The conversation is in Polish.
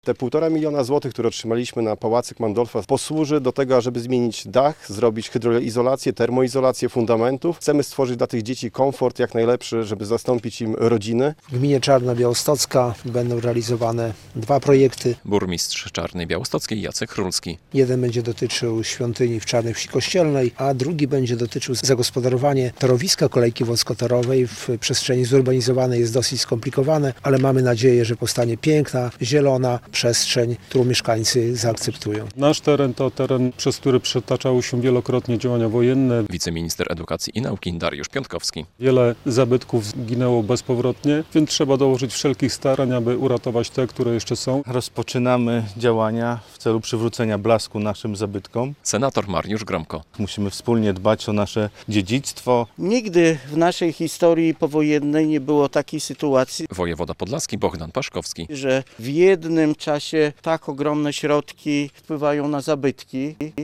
Te 1,5 miliona złotych, które otrzymaliśmy na Pałacyk Mandolfa, posłuży do tego, żeby zmienić dach, zrobić hydroizolację, termoizolację fundamentów. Chcemy stworzyć dla tych dzieci komfort jak najlepszy, żeby zastąpić im rodziny. W gminie Czarna Białostocka będą realizowane 2 projekty. Burmistrz Czarnej Białostockiej Jacek Chrulski. Jeden będzie dotyczył świątyni w Czarnej Wsi Kościelnej, a drugi będzie dotyczył zagospodarowania torowiska kolejki wąskotorowej. W przestrzeni zurbanizowanej jest dosyć skomplikowane, ale mamy nadzieję, że powstanie piękna, zielona przestrzeń, którą mieszkańcy zaakceptują. Nasz teren to teren, przez który przetaczały się wielokrotnie działania wojenne. Wiceminister Edukacji i Nauki Dariusz Piątkowski. Wiele zabytków zginęło bezpowrotnie, więc trzeba dołożyć wszelkich starań, aby uratować te, które jeszcze są. Rozpoczynamy działania w celu przywrócenia blasku naszym zabytkom. Senator Mariusz Gromko. Musimy wspólnie dbać o nasze dziedzictwo. Nigdy w naszej historii powojennej nie było takiej sytuacji, Wojewoda podlaski Bohdan Paszkowski. że w jednym czasie tak ogromne środki wpływają na zabytki.